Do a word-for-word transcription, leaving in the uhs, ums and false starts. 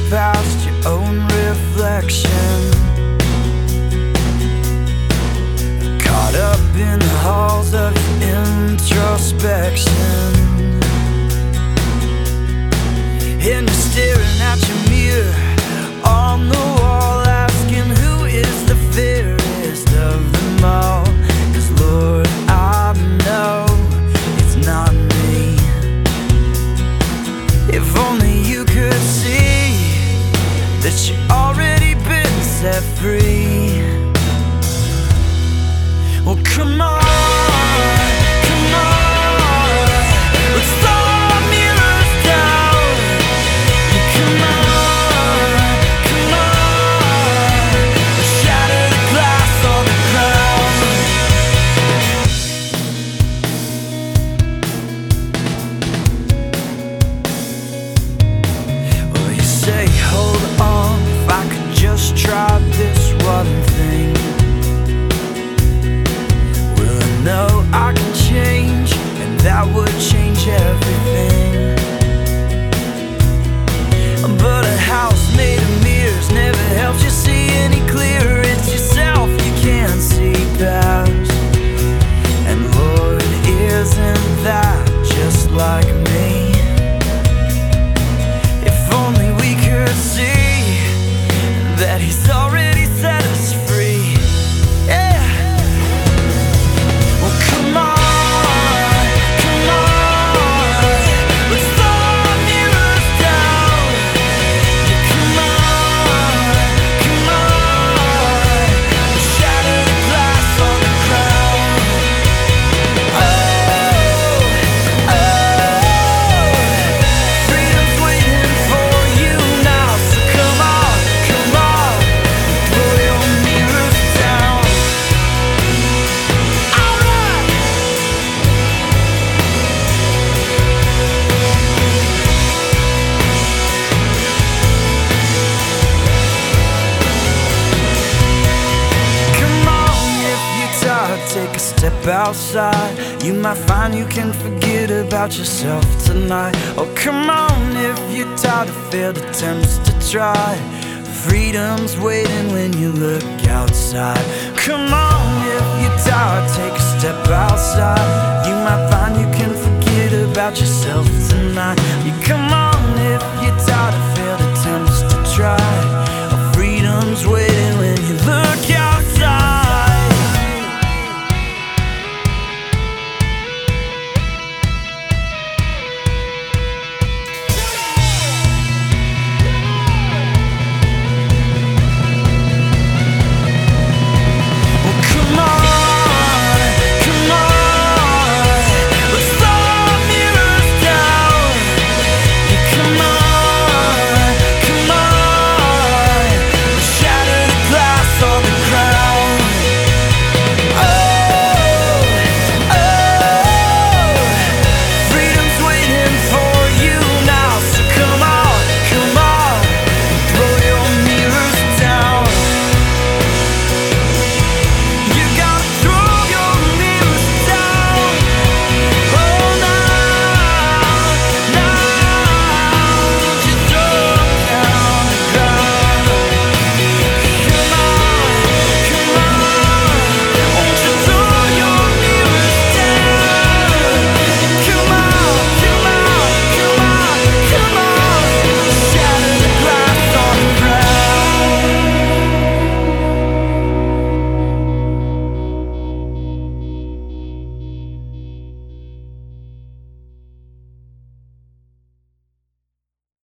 past your own reflection, caught up in the halls of introspection, and you're staring at your mirror on the wall, asking who is the fairest of them all. 'Cause Lord, I know it's not me. If only you could see that you've already been set free. Well, come on. Try this one thing. Well, I know I can change, and that would change everything. But a house made of mirrors never helps you see any clearer. It's yourself you can't see past. And Lord, isn't that just like me? If only we could see that He's already set us free. Yeah. Well, come on, come on, let's throw our mirrors down. Yeah, come on, come on, let's shatter the glass on the ground. Oh, oh, freedom's waiting for you now, so come on, come on. Take a step outside. You might find you can forget about yourself tonight. Oh, come on, if you're tired of failed attempts to try. Freedom's waiting when you look outside. Come on, if you're tired, take a step outside. You might find you can forget about yourself tonight. You come on.